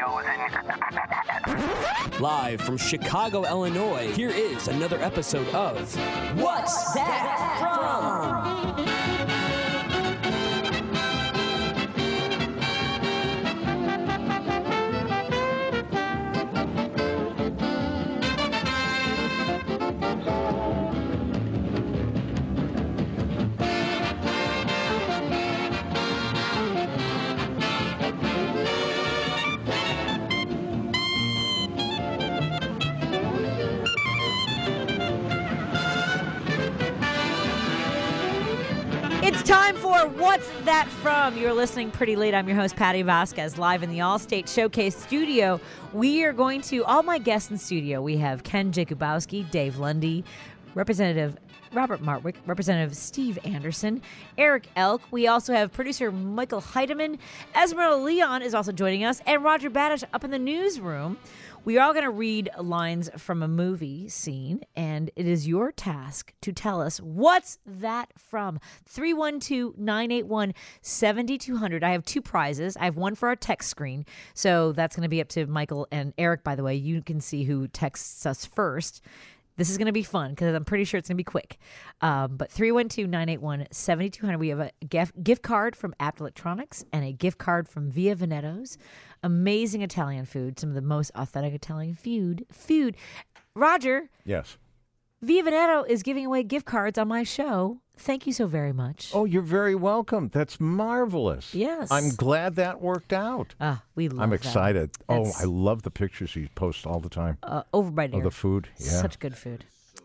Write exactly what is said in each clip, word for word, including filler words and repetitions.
Live from Chicago, Illinois, here is another episode of What's That From? It's time for What's That From? You're listening pretty late. I'm your host, Patty Vasquez, live in the Allstate Showcase studio. We are going to, all my guests in studio, we have Ken Jakubowski, Dave Lundy, Representative Robert Martwick, Representative Steve Anderson, Eric Elk. We also have producer Michael Heidemann. Esmeralda Leon is also joining us, and Roger Badish up in the newsroom. We are all going to read lines from a movie scene, and it is your task to tell us what's that from. three one two, nine eight one, seven two zero zero. I have two prizes. I have one for our text screen, so that's going to be up to Michael and Eric, by the way. You can see who texts us first. This is going to be fun because I'm pretty sure it's going to be quick. Um, but three one two, nine eight one, seven two zero zero. We have a gift, gift card from Apt Electronics and a gift card from Via Veneto's. Amazing Italian food, some of the most authentic Italian food. Food. Roger. Yes. Via Veneto is giving away gift cards on my show. Thank you so very much. Oh, you're very welcome. That's marvelous. Yes. I'm glad that worked out. Ah, we love I'm that. excited. Oh, That's- I love the pictures you post all the time Uh, over by there. of the food. Yeah. Such good food.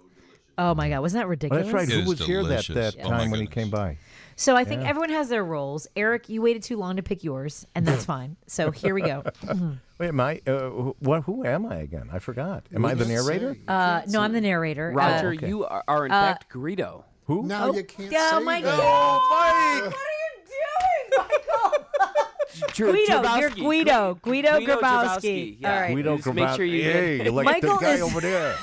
Oh, my God. Wasn't that Oh, ridiculous? that's right. It Who is was here that, delicious. that Oh, my time when he goodness. came by? So I think Yeah. everyone has their roles. Eric, you waited too long to pick yours, and that's fine. So here we go. Wait, am I? Uh, who- what? Who am I again? I forgot. Am I the narrator? Uh, no, I'm the narrator. Roger, Uh, okay. you are, are in Uh, fact Greedo. Who? Now you can't oh, say my that. God. What are you doing, Michael? Dr- Guido, Grabowski. you're Guido. Guido Guido Grabowski. Yeah. All right. Guido Just make sure you Hey, get- like Michael the guy is- over there.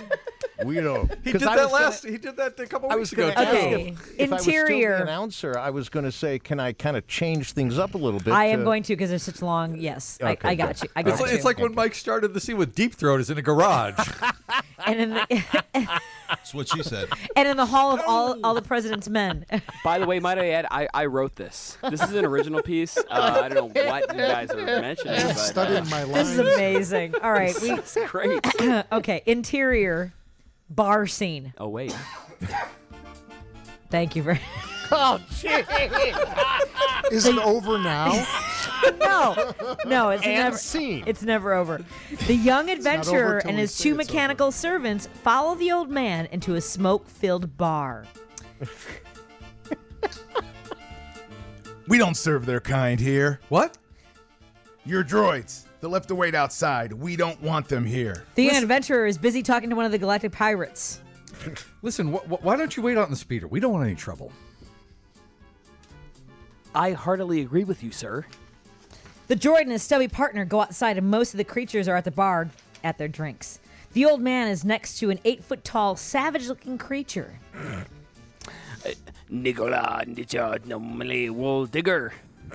Guido. He did that last. He did that a couple I weeks was going ago. to too. ask Okay. if, if I was still Interior. the announcer, I was going to say, can I kind of change things up a little bit? I am to- going to because there's such long. Yes, Okay, I, I got good. you. I got It's like, you. it's like when Mike started the scene with Deep Throat is in a garage. and in the That's what she said. and in the hall of all all the president's men. By the way, might I add, I, I wrote this. This is an original piece. Uh, I don't know what you guys are mentioning, but Studying my This is lines. amazing. All right, we it's great. okay. Interior bar scene. Oh, wait. Thank you very. Oh, shit. Is it over now? No, no, it's And never. scene. It's never over. The young adventurer till and we his say two it's mechanical servants follow the old man into a smoke-filled bar. We don't serve their kind here. What? Your droids. They left to wait outside. We don't want them here. The young adventurer is busy talking to one of the galactic pirates. Listen, wh- wh- why don't you wait out in the speeder? We don't want any trouble. I heartily agree with you, sir. The droid and his stubby partner go outside, and most of the creatures are at the bar at their drinks. The old man is next to an eight-foot-tall, savage-looking creature. Nicola normally wool digger.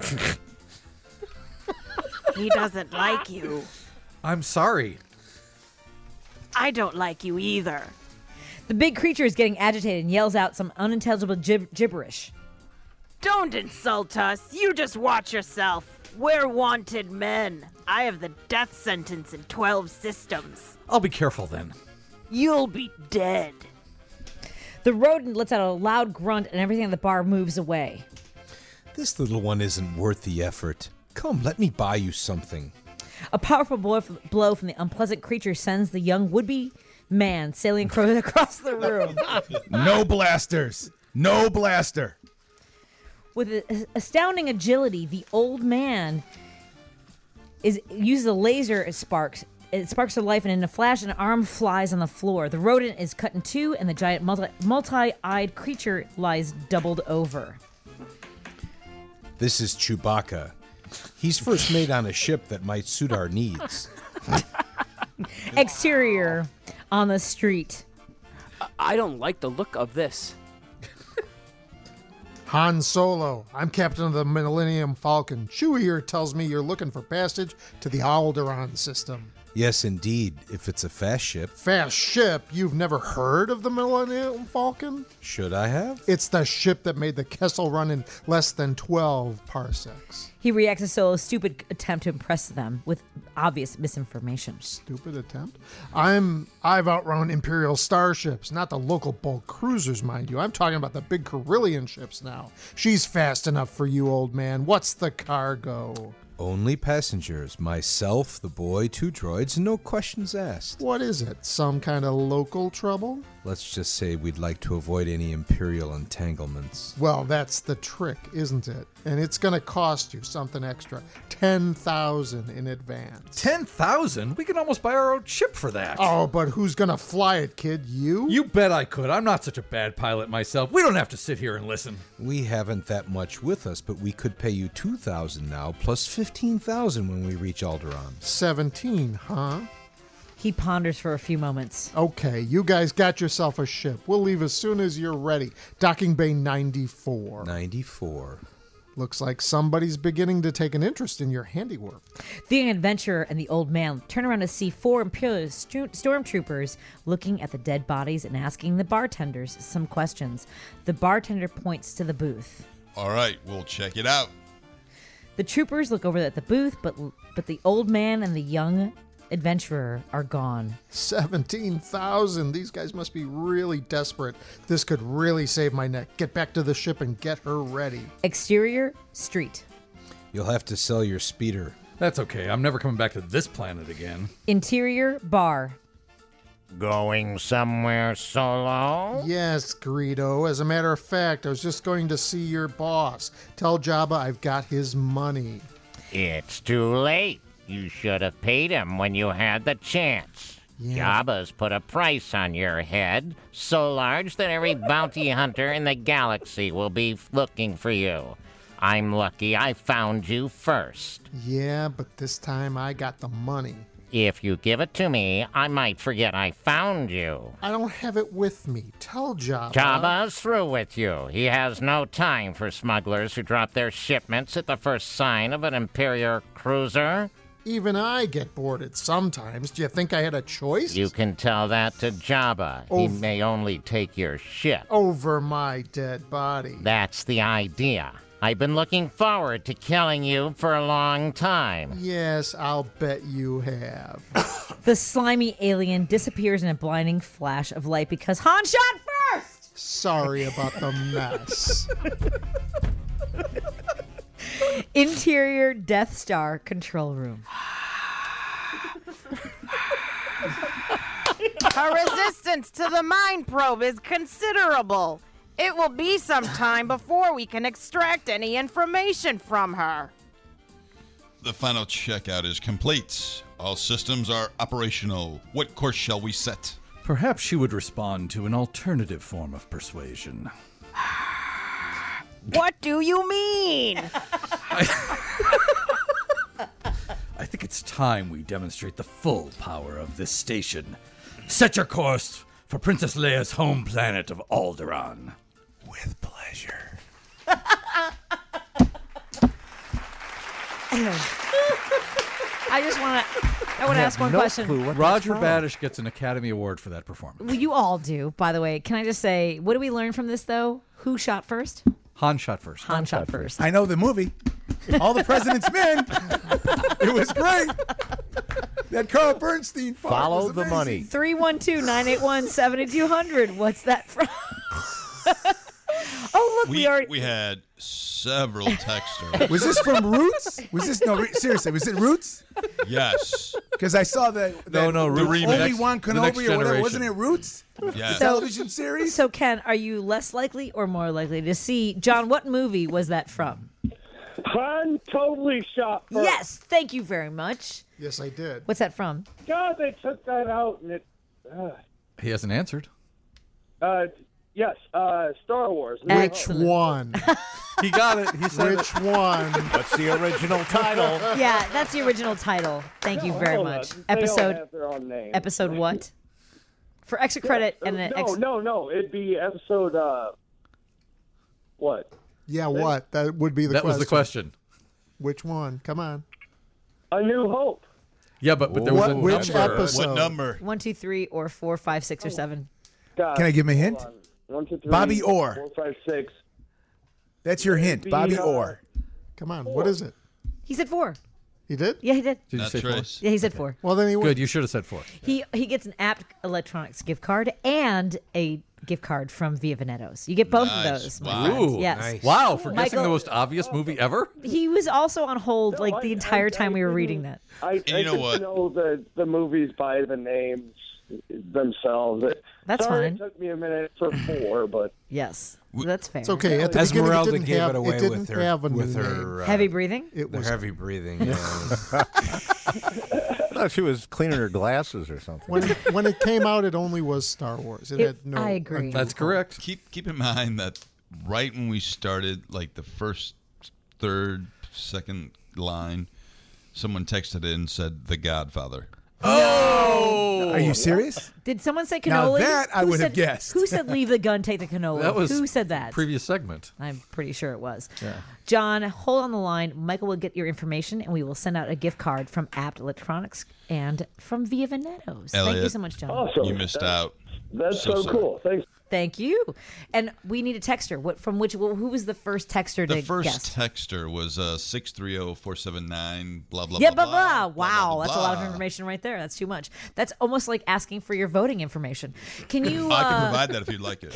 He doesn't like you. I'm sorry. I don't like you either. The big creature is getting agitated and yells out some unintelligible gib- gibberish. Don't insult us. You just watch yourself. We're wanted men. I have the death sentence in twelve systems. I'll be careful then. You'll be dead. The rodent lets out a loud grunt, and everything at the bar moves away. This little one isn't worth the effort. Come, let me buy you something. A powerful blow blow from the unpleasant creature sends the young would-be man sailing acro- across the room. No blasters. No blaster. With a- astounding agility, the old man is uses a laser as sparks. It sparks to life, and in a flash, an arm flies on the floor. The rodent is cut in two, and the giant multi- multi-eyed creature lies doubled over. This is Chewbacca. He's first made on a ship that might suit our needs. Exterior on the street. I don't like the look of this. Han Solo, I'm captain of the Millennium Falcon. Chewie here tells me you're looking for passage to the Alderaan system. Yes, indeed, if it's a fast ship. Fast ship? You've never heard of the Millennium Falcon? Should I have? It's the ship that made the Kessel run in less than twelve parsecs. He reacts to Solo's stupid attempt to impress them with obvious misinformation. Stupid attempt? I'm, I've outrun Imperial starships, not the local bulk cruisers, mind you. I'm talking about the big Carillion ships now. She's fast enough for you, old man. What's the cargo? Only passengers. Myself, the boy, two droids, and no questions asked. What is it? Some kind of local trouble? Let's just say we'd like to avoid any Imperial entanglements. Well, that's the trick, isn't it? And it's going to cost you something extra. ten thousand dollars in advance. ten thousand? We can almost buy our own ship for that. Oh, but who's going to fly it, kid? You? You bet I could. I'm not such a bad pilot myself. We don't have to sit here and listen. We haven't that much with us, but we could pay you two thousand dollars now, plus fifteen thousand dollars when we reach Alderaan. seventeen, huh? He ponders for a few moments. Okay, you guys got yourself a ship. We'll leave as soon as you're ready. Docking Bay ninety-four. ninety-four. Looks like somebody's beginning to take an interest in your handiwork. The young adventurer and the old man turn around to see four Imperial stu- stormtroopers looking at the dead bodies and asking the bartenders some questions. The bartender points to the booth. All right, we'll check it out. The troopers look over at the booth, but but the old man and the young adventurer are gone. seventeen thousand. These guys must be really desperate. This could really save my neck. Get back to the ship and get her ready. Exterior, street. You'll have to sell your speeder. That's okay. I'm never coming back to this planet again. Interior, bar. Going somewhere solo? Yes, Greedo. As a matter of fact, I was just going to see your boss. Tell Jabba I've got his money. It's too late. You should have paid him when you had the chance. Yeah. Jabba's put a price on your head, so large that every bounty hunter in the galaxy will be looking for you. I'm lucky I found you first. Yeah, but this time I got the money. If you give it to me, I might forget I found you. I don't have it with me. Tell Jabba. Jabba's through with you. He has no time for smugglers who drop their shipments at the first sign of an Imperial cruiser. Even I get boarded sometimes. Do you think I had a choice? You can tell that to Jabba. Oh, he f- may only take your ship. Over my dead body. That's the idea. I've been looking forward to killing you for a long time. Yes, I'll bet you have. The slimy alien disappears in a blinding flash of light because Han shot first! Sorry about the mess. Interior Death Star control room. Her resistance to the mind probe is considerable. It will be some time before we can extract any information from her. The final checkout is complete. All systems are operational. What course shall we set? Perhaps she would respond to an alternative form of persuasion. What do you mean? I think it's time we demonstrate the full power of this station. Set your course for Princess Leia's home planet of Alderaan. With pleasure. I just want to I want to ask one no question. clue what Roger that's from. Badish gets an Academy Award for that performance. Well, you all do, by the way. Can I just say, what do we learn from this, though? Who shot first? Han shot first. Han shot first. I know the movie. All the President's Men. It was great. That Carl Bernstein part Follow was the amazing. money. three one two, nine eight one, seven two zero zero. What's that from? Oh, look, we, We, already... we had several texters. Was this from Roots? Was this no? Re- seriously, was it Roots? Yes. Because I saw that. that No, no, The Roots. remix. Obi Wan The Next Kenobi or whatever. Generation. Wasn't it Roots? Yes. So- Television series. So, Ken, are you less likely or more likely to see... John, what movie was that from? Han totally shot first. Yes, thank you very much. Yes, I did. What's that from? God, they took that out, and it. Uh, He hasn't answered. uh, yes, uh, Star Wars. Which Excellent. one? He got it. He said Which one? What's the original title? Yeah, that's the original title. Thank you very Hold on. much. They all Episode have their own name. episode what? For extra credit and an no, ex- no, no. It'd be episode. Uh, what? Yeah, what? That would be the that question. was the question. Which one? Come on. A New Hope. Yeah, but, but there was What- a which number. episode? What number? One, two, three, or four, five, six, or seven. God, Can I give him a hint? hold on. One, two, three, Bobby Orr. Four, five, six. That's your hint. Be, Bobby uh, Orr. Come on. What is it? He said four. He did? Yeah, he did. Did you Not say four? Trace. Yeah, he said four. Well, then he Good, went. you should have said four. He he gets an Apt Electronics gift card and a gift card from Via Venetos. You get both Nice. of those. my Wow. friends. Ooh, Yes. nice. Wow, for guessing Michael- the most obvious movie ever? He was also on hold No, like I- the entire I- time I we were didn't- reading that. I, you I know just what? know the, the movies by the names themselves. It- That's sorry fine. It took me a minute for four, but Yes, that's fair. It's okay. At the Esmeralda beginning, it gave didn't have, it away it didn't with her have a with new her name. uh, Heavy breathing. It the was heavy breathing. Yeah. I thought she was cleaning her glasses or something. when when it came out. It only was Star Wars. It, It- had no. I agree. That's correct. Keep keep in mind that right when we started, like the first, third, second line, someone texted in and said The Godfather. Oh! Are you serious? Did someone say Now cannoli? that I Who would have said- guessed. Who said leave the gun, take the cannoli? That was Who said that? Previous segment. I'm pretty sure it was. John, hold on the line. Michael will get your information, and we will send out a gift card from Apt Electronics and from Via Venetos. Thank you Elliot. so much, John. awesome. You missed That's- out. That's So so, sorry. cool. Thanks. Thank you. And we need a texter. What from which? Who was the first texter The to first guess? texter was uh, six three zero, four seven nine, blah, blah, Yeah, blah, blah, blah. Wow, blah, that's a lot of blah. information right there. That's too much. That's almost like asking for your voting information. Can you? I can uh, provide that if you'd like it.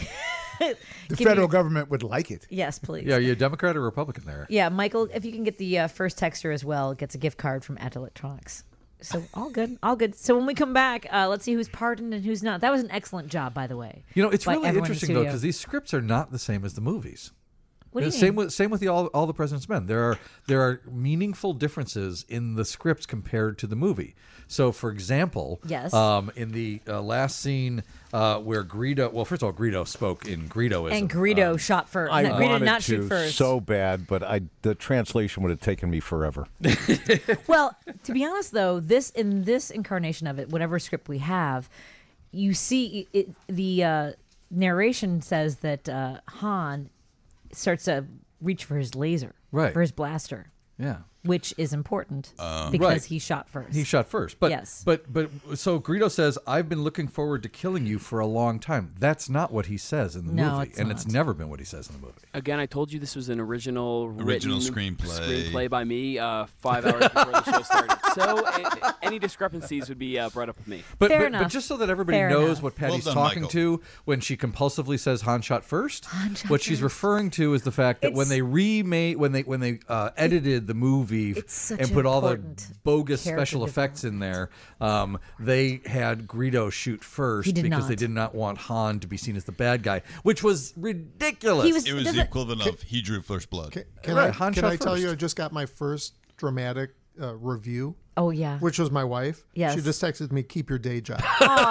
The Can federal you- government would like it. Yes, please. Yeah, are you a Democrat or Republican there? Yeah, Michael, if you can get the uh, first texter as well, gets a gift card from Apt Electronics. So all good, all good. So when we come back, uh, let's see who's pardoned and who's not. That was an excellent job, by the way. You know, it's by really everyone in the interesting though studio. because these scripts are not the same as the movies. What do you same mean? with same with the all, all the President's Men. There are there are meaningful differences in the scripts compared to the movie. So, for example, Yes. um, in the uh, last scene uh, where Greedo, well, first of all, Greedo spoke in Greedoism. And Greedo Um, shot first. I No, Greedo did wanted not to shoot first. so bad, but I the translation would have taken me forever. Well, to be honest, though, this in this incarnation of it, whatever script we have, you see it, the uh, narration says that uh, Han starts to reach for his laser, Right. for his blaster, yeah. which is important Uh, because Right. he shot first. He shot first, but Yes. but but so Greedo says, "I've been looking forward to killing you for a long time." That's not what he says in the No, movie, it's and not. it's never been what he says in the movie. Again, I told you this was an original Original written screenplay. screenplay by me uh, five hours before the show started. So a- any discrepancies would be uh, brought up with me. But, Fair but, enough. but just so that everybody Fair knows enough. what Patty's Well done, talking Michael. to when she compulsively says Han shot first, Han shot what she's first. referring to is the fact that when It's- they remade, when they when they uh, edited the movie It's such and an put all the important bogus character special effects in there, um, they had Greedo shoot first He did because not. they did not want Han to be seen as the bad guy, which was ridiculous. He was- It was Does the it- equivalent of he drew first blood. Can, can Right, I, Han can shot I tell you, I first. just got my first dramatic uh, review, Oh yeah. which was my wife. Yes. She just texted me, "Keep your day job."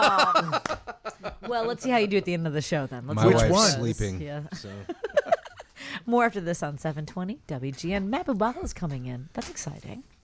Well, let's see how you do at the end of the show then. Let's My see how wife's it goes. sleeping. Yeah. So. More after this on seven twenty W G N. Matt Bubala is coming in. That's exciting.